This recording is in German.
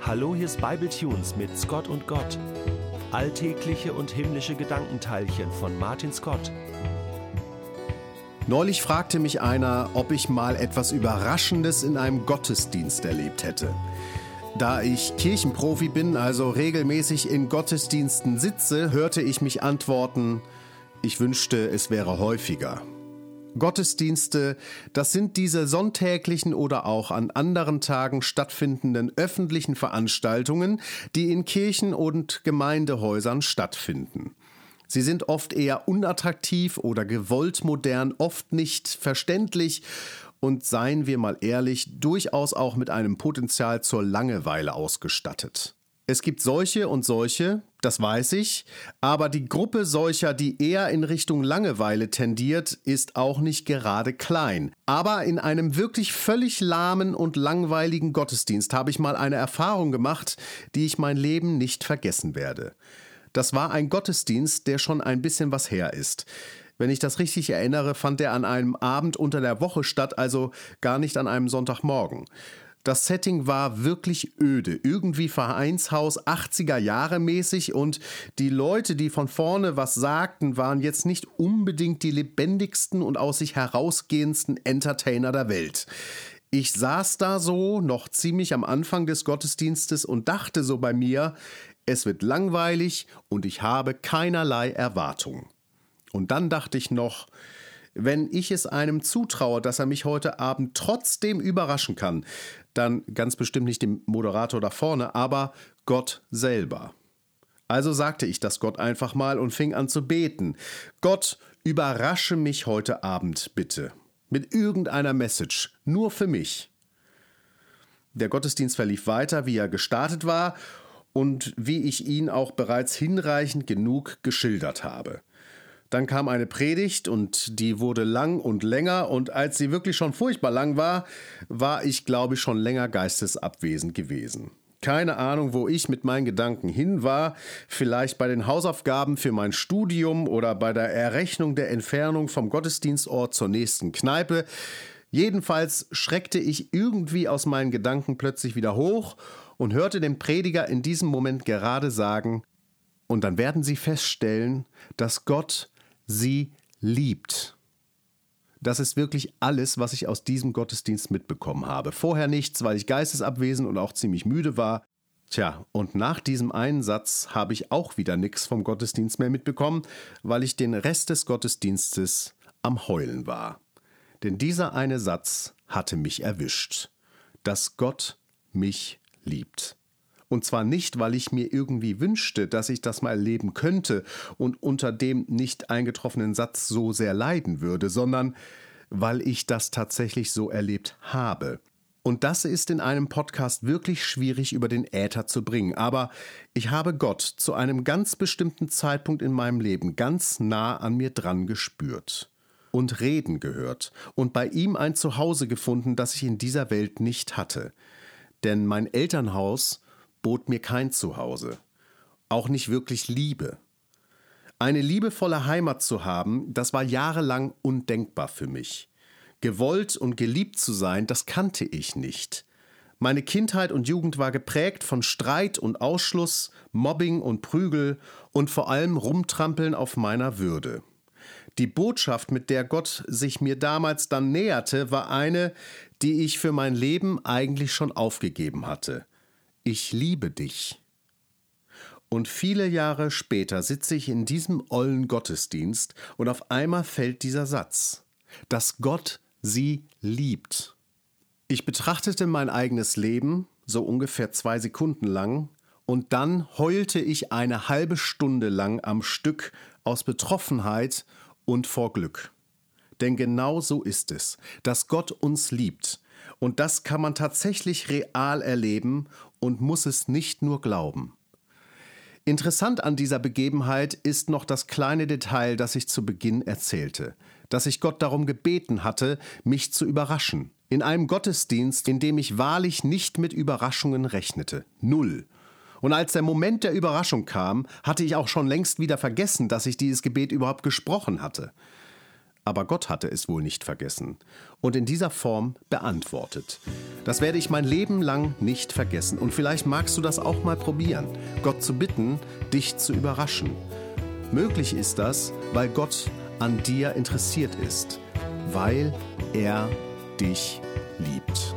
Hallo, hier ist Bible Tunes mit Scott und Gott. Alltägliche und himmlische Gedankenteilchen von Martin Scott. Neulich fragte mich einer, ob ich mal etwas Überraschendes in einem Gottesdienst erlebt hätte. Da ich Kirchenprofi bin, also regelmäßig in Gottesdiensten sitze, hörte ich mich antworten, ich wünschte, es wäre häufiger. Gottesdienste, das sind diese sonntäglichen oder auch an anderen Tagen stattfindenden öffentlichen Veranstaltungen, die in Kirchen und Gemeindehäusern stattfinden. Sie sind oft eher unattraktiv oder gewollt modern, oft nicht verständlich und, seien wir mal ehrlich, durchaus auch mit einem Potenzial zur Langeweile ausgestattet. Es gibt solche und solche, das weiß ich, aber die Gruppe solcher, die eher in Richtung Langeweile tendiert, ist auch nicht gerade klein. Aber in einem wirklich völlig lahmen und langweiligen Gottesdienst habe ich mal eine Erfahrung gemacht, die ich mein Leben nicht vergessen werde. Das war ein Gottesdienst, der schon ein bisschen was her ist. Wenn ich das richtig erinnere, fand er an einem Abend unter der Woche statt, also gar nicht an einem Sonntagmorgen. Das Setting war wirklich öde, irgendwie Vereinshaus 80er Jahre mäßig und die Leute, die von vorne was sagten, waren jetzt nicht unbedingt die lebendigsten und aus sich herausgehendsten Entertainer der Welt. Ich saß da so, noch ziemlich am Anfang des Gottesdienstes und dachte so bei mir, es wird langweilig und ich habe keinerlei Erwartungen. Und dann dachte ich noch, wenn ich es einem zutraue, dass er mich heute Abend trotzdem überraschen kann, dann ganz bestimmt nicht dem Moderator da vorne, aber Gott selber. Also sagte ich das Gott einfach mal und fing an zu beten. Gott, überrasche mich heute Abend bitte. Mit irgendeiner Message, nur für mich. Der Gottesdienst verlief weiter, wie er gestartet war und wie ich ihn auch bereits hinreichend genug geschildert habe. Dann kam eine Predigt und die wurde lang und länger und als sie wirklich schon furchtbar lang war, war ich, glaube ich, schon länger geistesabwesend gewesen. Keine Ahnung, wo ich mit meinen Gedanken hin war, vielleicht bei den Hausaufgaben für mein Studium oder bei der Errechnung der Entfernung vom Gottesdienstort zur nächsten Kneipe. Jedenfalls schreckte ich irgendwie aus meinen Gedanken plötzlich wieder hoch und hörte den Prediger in diesem Moment gerade sagen, und dann werden Sie feststellen, dass Gott Sie liebt. Das ist wirklich alles, was ich aus diesem Gottesdienst mitbekommen habe. Vorher nichts, weil ich geistesabwesend und auch ziemlich müde war. Tja, und nach diesem einen Satz habe ich auch wieder nichts vom Gottesdienst mehr mitbekommen, weil ich den Rest des Gottesdienstes am Heulen war. Denn dieser eine Satz hatte mich erwischt, dass Gott mich liebt. Und zwar nicht, weil ich mir irgendwie wünschte, dass ich das mal erleben könnte und unter dem nicht eingetroffenen Satz so sehr leiden würde, sondern weil ich das tatsächlich so erlebt habe. Und das ist in einem Podcast wirklich schwierig über den Äther zu bringen. Aber ich habe Gott zu einem ganz bestimmten Zeitpunkt in meinem Leben ganz nah an mir dran gespürt und reden gehört und bei ihm ein Zuhause gefunden, das ich in dieser Welt nicht hatte. Denn mein Elternhaus bot mir kein Zuhause, auch nicht wirklich Liebe. Eine liebevolle Heimat zu haben, das war jahrelang undenkbar für mich. Gewollt und geliebt zu sein, das kannte ich nicht. Meine Kindheit und Jugend war geprägt von Streit und Ausschluss, Mobbing und Prügel und vor allem Rumtrampeln auf meiner Würde. Die Botschaft, mit der Gott sich mir damals dann näherte, war eine, die ich für mein Leben eigentlich schon aufgegeben hatte. Ich liebe dich. Und viele Jahre später sitze ich in diesem ollen Gottesdienst und auf einmal fällt dieser Satz, dass Gott sie liebt. Ich betrachtete mein eigenes Leben, so ungefähr 2 Sekunden lang, und dann heulte ich eine halbe Stunde lang am Stück aus Betroffenheit und vor Glück. Denn genau so ist es, dass Gott uns liebt. Und das kann man tatsächlich real erleben und muss es nicht nur glauben. Interessant an dieser Begebenheit ist noch das kleine Detail, das ich zu Beginn erzählte, dass ich Gott darum gebeten hatte, mich zu überraschen. In einem Gottesdienst, in dem ich wahrlich nicht mit Überraschungen rechnete. 0. Und als der Moment der Überraschung kam, hatte ich auch schon längst wieder vergessen, dass ich dieses Gebet überhaupt gesprochen hatte. aber Gott hatte es wohl nicht vergessen und in dieser Form beantwortet. Das werde ich mein Leben lang nicht vergessen. Und vielleicht magst du das auch mal probieren, Gott zu bitten, dich zu überraschen. Möglich ist das, weil Gott an dir interessiert ist, weil er dich liebt.